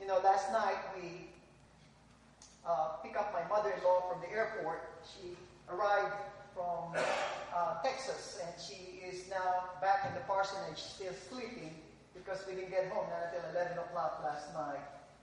last night we picked up my mother-in-law from the airport. She arrived from Texas, and she is now back in the parsonage, still sleeping, because we didn't get home not until 11 o'clock last night.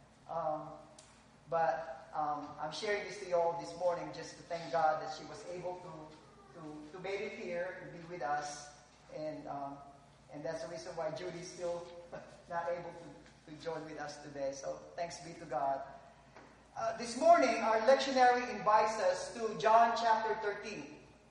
But I'm sharing this to you all this morning just to thank God that she was able to make it here and be with us. And that's the reason why Judy's still not able to join with us today. So thanks be to God. This morning, our lectionary invites us to John chapter 13.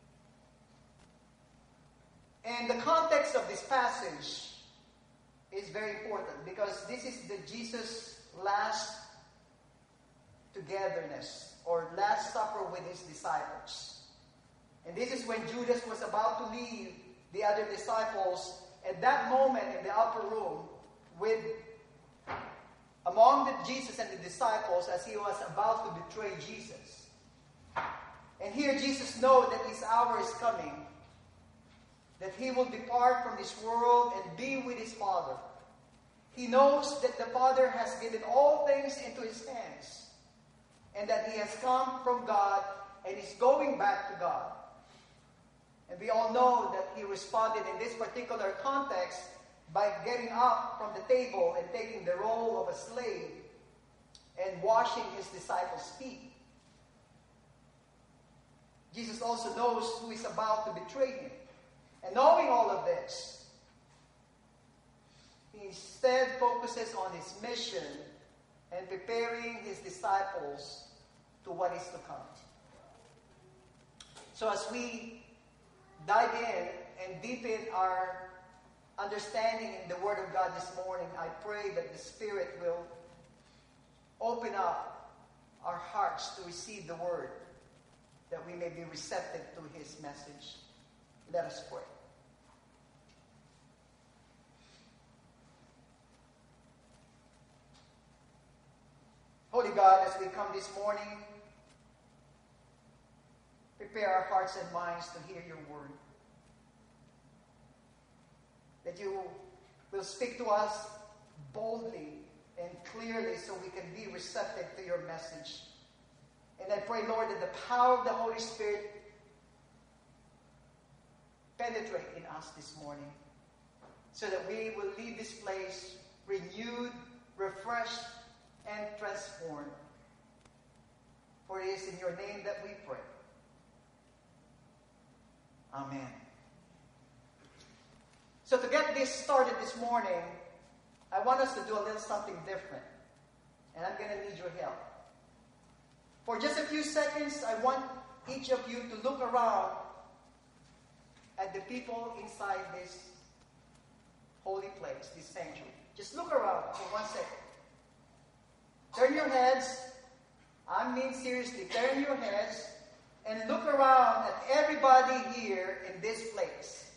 And the context of this passage is very important because this is the Jesus' last togetherness or last supper with his disciples. And this is when Judas was about to leave the other disciples at that moment in the upper room among Jesus and the disciples as he was about to betray Jesus. And here Jesus knows that his hour is coming, that he will depart from this world and be with his Father. He knows that the Father has given all things into his hands and that he has come from God and is going back to God. And we all know that he responded in this particular context by getting up from the table and taking the role of a slave and washing his disciples' feet. Jesus also knows who is about to betray him. And knowing all of this, he instead focuses on his mission and preparing his disciples to what is to come. So as we dive in and deepen our understanding in the Word of God this morning, I pray that the Spirit will open up our hearts to receive the Word, that we may be receptive to his message. Let us pray. Holy God, as we come this morning, prepare our hearts and minds to hear your word. That you will speak to us boldly and clearly so we can be receptive to your message. And I pray, Lord, that the power of the Holy Spirit penetrate in us this morning so that we will leave this place renewed, refreshed, and transformed. For it is in your name that we pray. Amen. So to get this started this morning, I want us to do a little something different. And I'm going to need your help. For just a few seconds, I want each of you to look around at the people inside this holy place, this sanctuary. Just look around for 1 second. Turn your heads. I mean seriously, turn your heads and look around at everybody here in this place.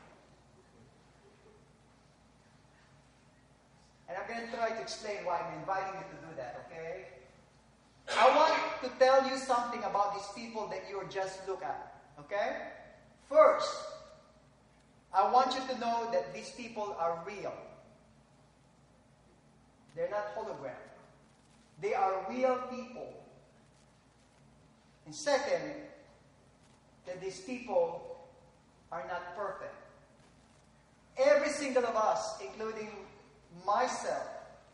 And I'm going to try to explain why I'm inviting you to do that, okay? I want to tell you something about these people that you just look at, okay? First, I want you to know that these people are real. They're not hologram. They are real people. And second, that these people are not perfect. Every single of us, including myself,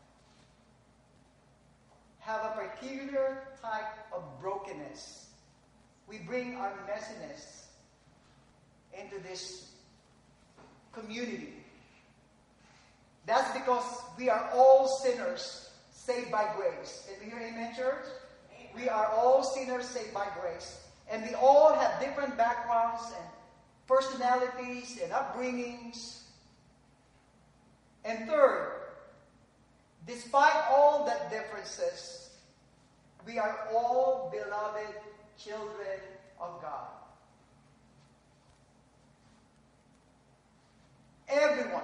have a particular type of brokenness. We bring our messiness into this community. That's because we are all sinners saved by grace. Can we hear amen, church? Amen. We are all sinners saved by grace. And we all have different backgrounds and personalities and upbringings. And third, despite all that differences, we are all beloved children of God. Everyone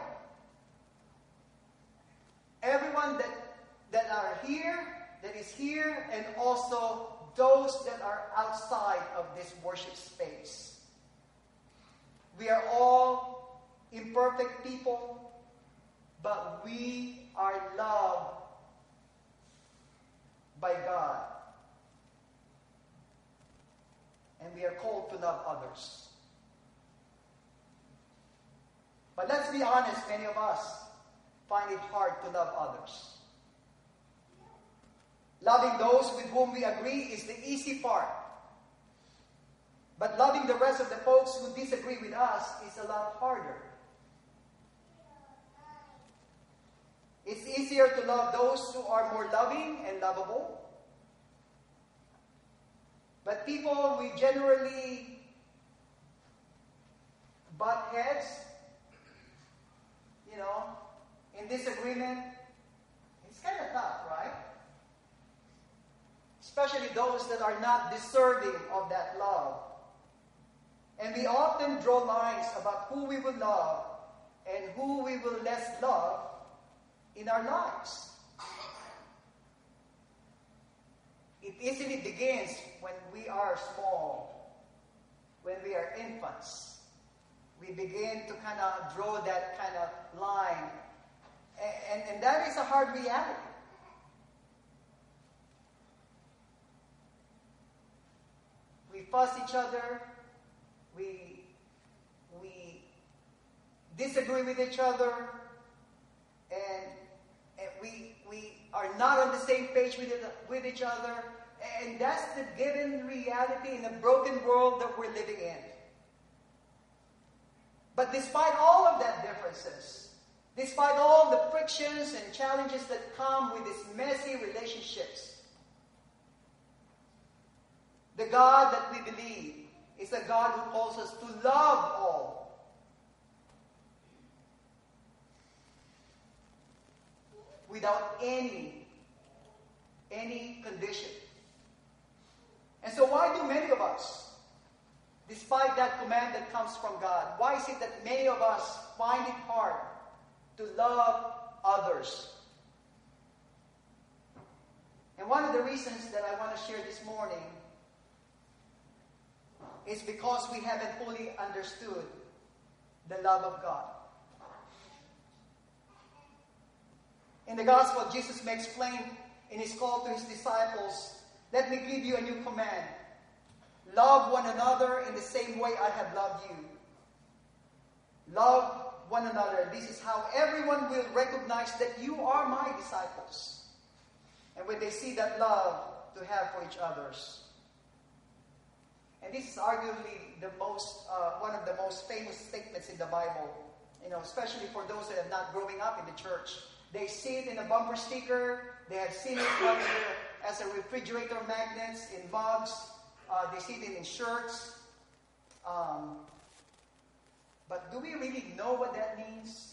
that are here, that is here, and also those that are outside of this worship space. We are all imperfect people, but we are loved by God. And we are called to love others. But let's be honest, many of us find it hard to love others. Loving those with whom we agree is the easy part. But loving the rest of the folks who disagree with us is a lot harder. It's easier to love those who are more loving and lovable. But people we generally butt heads, in disagreement, it's kind of tough, right? Especially those that are not deserving of that love. And we often draw lines about who we will love and who we will less love in our lives. It easily begins when we are small, when we are infants. We begin to kind of draw that kind of line. And that is a hard reality. We fuss each other. We disagree with each other. And we are not on the same page with each other. And that's the given reality in a broken world that we're living in. But despite all of that differences, despite all the frictions and challenges that come with these messy relationships, the God that we believe is a God who calls us to love all. Without any condition. And so why do many of us, despite that command that comes from God, why is it that many of us find it hard to love others? And one of the reasons that I want to share this morning is because we haven't fully understood the love of God. In the gospel, Jesus makes plain in his call to his disciples, "Let me give you a new command. Love one another in the same way I have loved you. Love one another. This is how everyone will recognize that you are my disciples." And when they see that love to have for each others. And this is arguably one of the most famous statements in the Bible, especially for those that are not growing up in the church. They see it in a bumper sticker. They have seen it as a refrigerator magnets, in mugs. They see it in shirts. But do we really know what that means?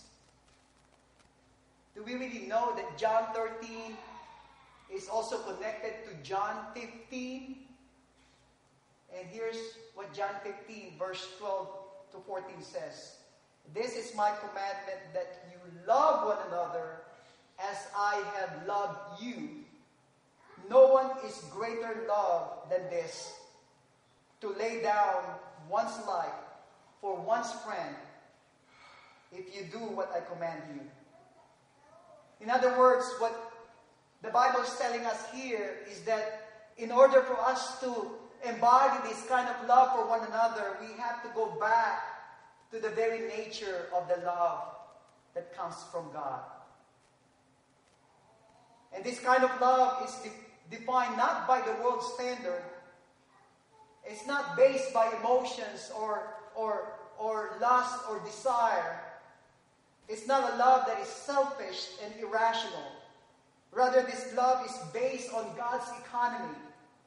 Do we really know that John 13 is also connected to John 15? And here's what John 15, verse 12 to 14 says. "This is my commandment, that you love one another as I have loved you. No one is greater love than this, to lay down one's life for one's friend, if you do what I command you." In other words, what the Bible is telling us here is that in order for us to embody this kind of love for one another, we have to go back to the very nature of the love that comes from God. And this kind of love is defined not by the world's standard. It's not based by emotions or lust or desire. It's not a love that is selfish and irrational. Rather, this love is based on God's economy.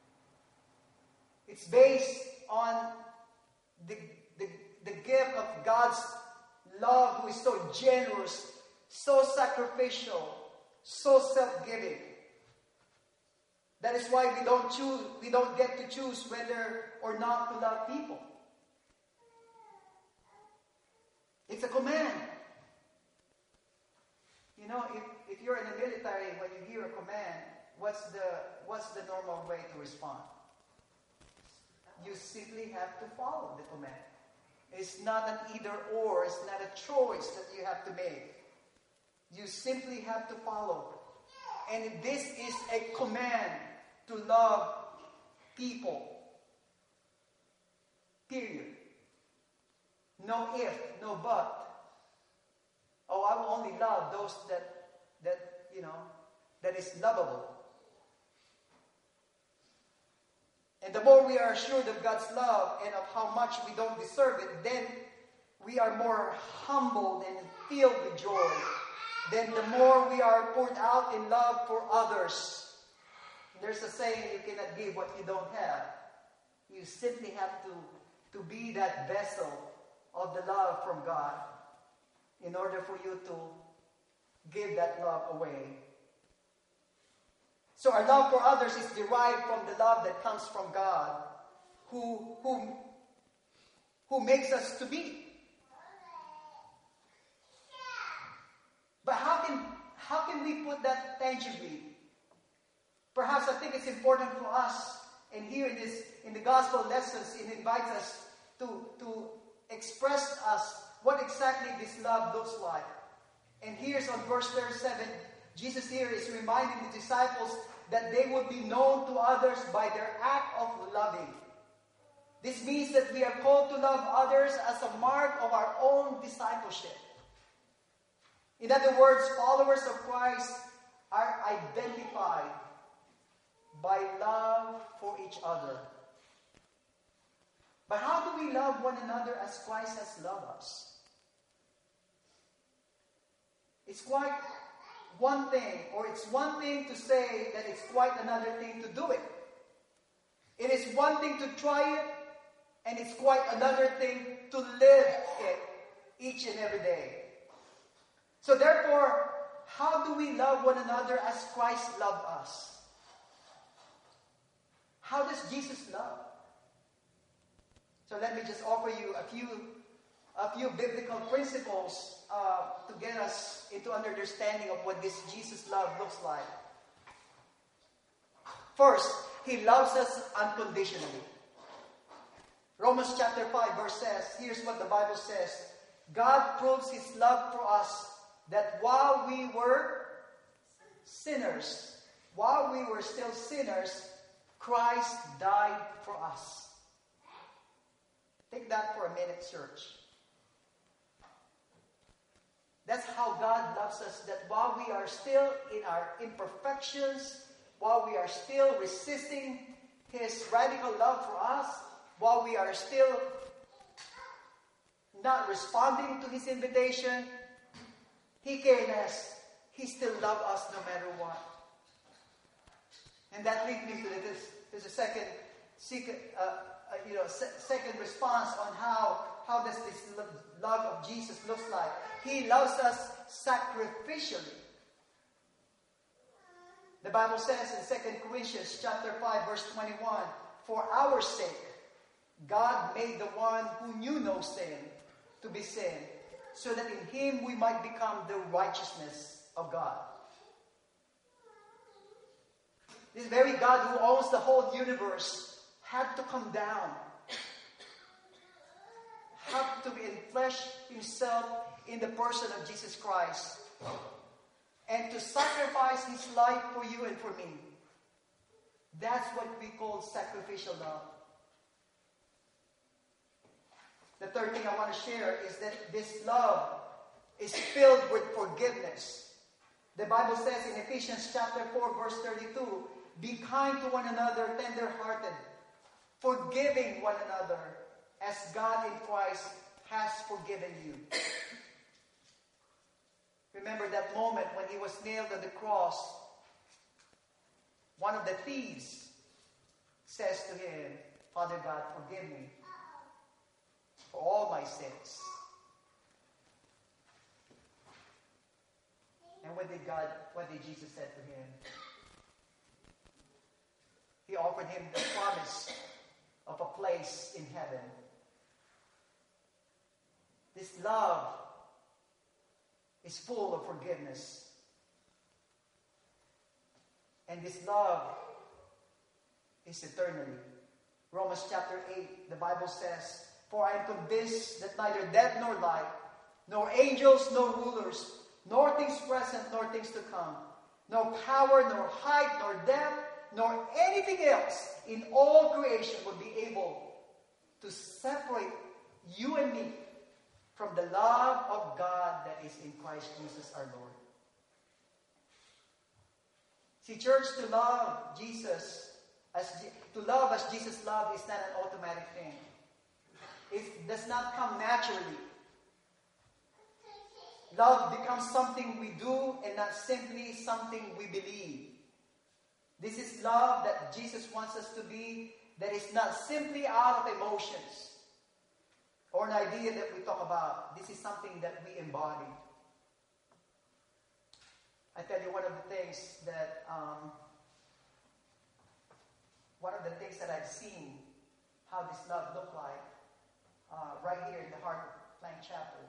It's based on the gift of God's love, who is so generous, so sacrificial, so self-giving. That is why we don't get to choose whether or not to love people. It's a command. If you're in the military, when you hear a command, what's the normal way to respond? You simply have to follow the command. It's not an either or. It's not a choice that you have to make. You simply have to follow. and this is a command to love people. Period. No if, no but. Oh, I will only love those that is lovable. And the more we are assured of God's love and of how much we don't deserve it, then we are more humbled and filled with joy. Then the more we are poured out in love for others. There's a saying, you cannot give what you don't have. You simply have to be that vessel of the love from God in order for you to give that love away. So our love for others is derived from the love that comes from God, who makes us to be. But how can we put that tangibly? Perhaps I think it's important for us, and here in the gospel lessons, it invites us to express us what exactly this love looks like. And here's on verse 37, Jesus here is reminding the disciples that they would be known to others by their act of loving. This means that we are called to love others as a mark of our own discipleship. In other words, followers of Christ are identified by love for each other. But how do we love one another as Christ has loved us? It's quite one thing, or it's one thing to say that it's quite another thing to do it. It is one thing to try it, and it's quite another thing to live it each and every day. So therefore, how do we love one another as Christ loved us? How does Jesus love? So let me just offer you a few biblical principles to get us into understanding of what this Jesus love looks like. First, He loves us unconditionally. Romans chapter 5 verse says, here's what the Bible says: God proves His love for us that while we were sinners, while we were still sinners, Christ died for us. Take that for a minute, church. That's how God loves us, that while we are still in our imperfections, while we are still resisting His radical love for us, while we are still not responding to His invitation, He cared less. He still loved us no matter what. And that leads me to the second response on how does this love of Jesus looks like. He loves us sacrificially. The Bible says in 2 Corinthians chapter 5 verse 21, for our sake, God made the one who knew no sin to be sin, so that in Him we might become the righteousness of God. This very God who owns the whole universe had to come down, had to enflesh Himself in the person of Jesus Christ, and to sacrifice His life for you and for me. That's what we call sacrificial love. The third thing I want to share is that this love is filled with forgiveness. The Bible says in Ephesians chapter 4 verse 32, be kind to one another, tender-hearted, forgiving one another, as God in Christ has forgiven you. Remember that moment when He was nailed on the cross. One of the thieves says to Him, Father God, forgive me for all my sins. And what did Jesus say to him? He offered him the promise of a place in heaven. This love is full of forgiveness. And this love is eternally. Romans chapter 8, the Bible says, for I am convinced that neither death nor life, nor angels nor rulers, nor things present nor things to come, No power, nor height, nor depth, nor anything else in all creation would be able to separate you and me from the love of God that is in Christ Jesus our Lord. See, church, to love as Jesus loved is not an automatic thing. It does not come naturally. Love becomes something we do and not simply something we believe. This is love that Jesus wants us to be, that is not simply out of emotions or an idea that we talk about. This is something that we embody. I tell you, one of the things that I've seen how this love look like right here in the heart of Plank Chapel.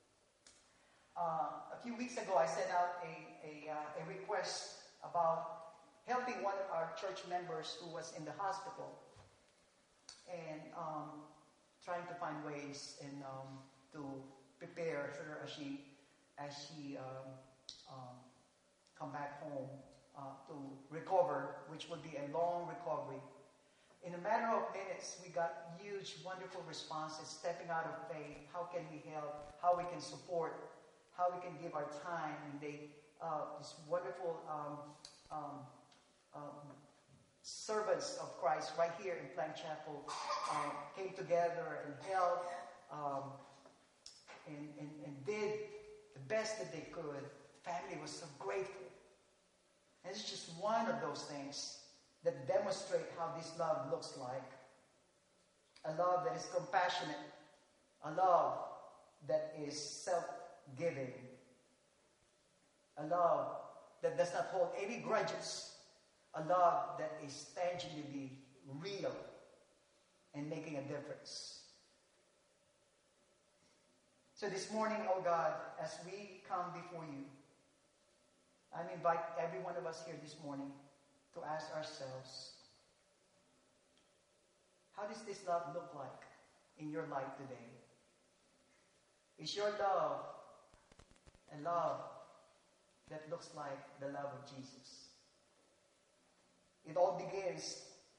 A few weeks ago, I sent out a request about helping one of our church members who was in the hospital and trying to find ways and to prepare her as she come back home to recover, which would be a long recovery. In a matter of minutes, we got huge, wonderful responses, stepping out of faith. How can we help? How we can support? How we can give our time? And this wonderful servants of Christ right here in Plank Chapel came together and helped and did the best that they could. The family was so grateful. And it's just one of those things that demonstrate how this love looks like. A love that is compassionate. A love that is self-giving. A love that does not hold any grudges. A love that is tangibly real and making a difference. So this morning, oh God, as we come before you, I invite every one of us here this morning to ask ourselves, how does this love look like in your life today? Is your love a love that looks like the love of Jesus? It all begins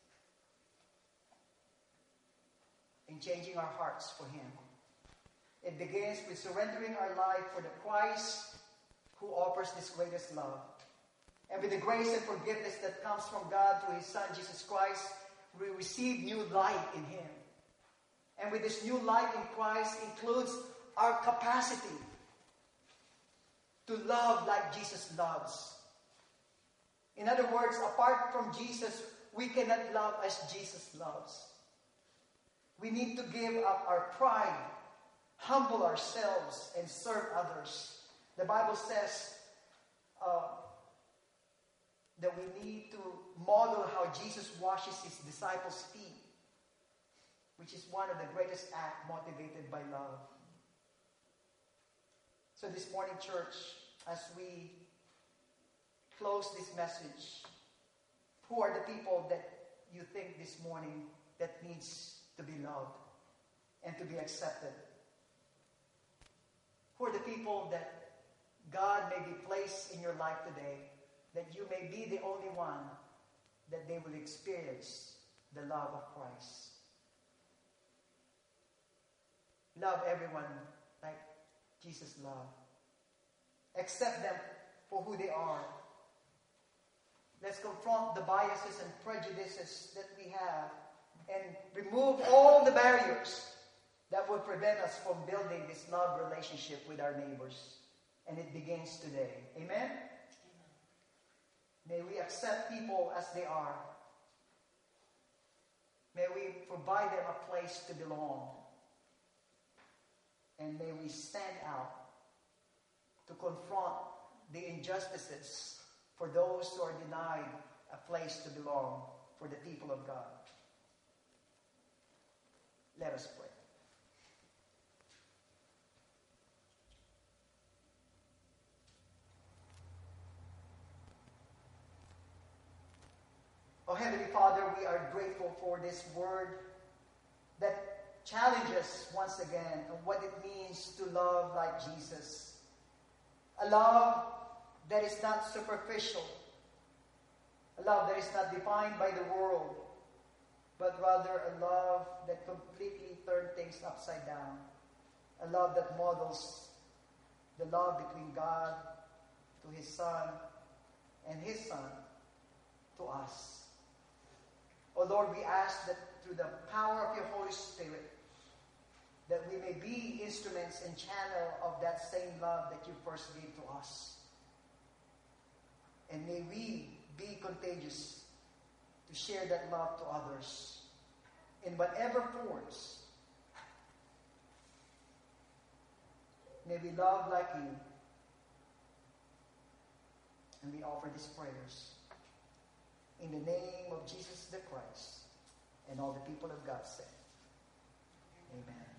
in changing our hearts for Him. It begins with surrendering our life for the Christ who offers this greatest love. And with the grace and forgiveness that comes from God through His Son, Jesus Christ, we receive new life in Him. And with this new life in Christ includes our capacity to love like Jesus loves. In other words, apart from Jesus, we cannot love as Jesus loves. We need to give up our pride, humble ourselves, and serve others. The Bible says that we need to model how Jesus washes His disciples' feet, which is one of the greatest acts motivated by love. So this morning, church, as we close this message, who are the people that you think this morning that needs to be loved and to be accepted? Who are the people that God may be placed in your life today, that you may be the only one that they will experience the love of Christ? Love everyone like Jesus loved. Accept them for who they are. Let's confront the biases and prejudices that we have and remove all the barriers that would prevent us from building this love relationship with our neighbors. And it begins today. Amen? May we accept people as they are. May we provide them a place to belong. And may we stand out to confront the injustices for those who are denied a place to belong for the people of God. Let us pray. Oh, Heavenly Father, we are grateful for this word that challenges once again on what it means to love like Jesus. A love that is not superficial, A love that is not defined by the world, but rather a love that completely turns things upside down. A love that models the love between God to His Son and His Son to us. Oh Lord, we ask that through the power of your Holy Spirit, that we may be instruments and channel of that same love that you first gave to us. And may we be contagious to share that love to others in whatever forms. May we love like you. And we offer these prayers in the name of Jesus the Christ. And all the people of God said, Amen.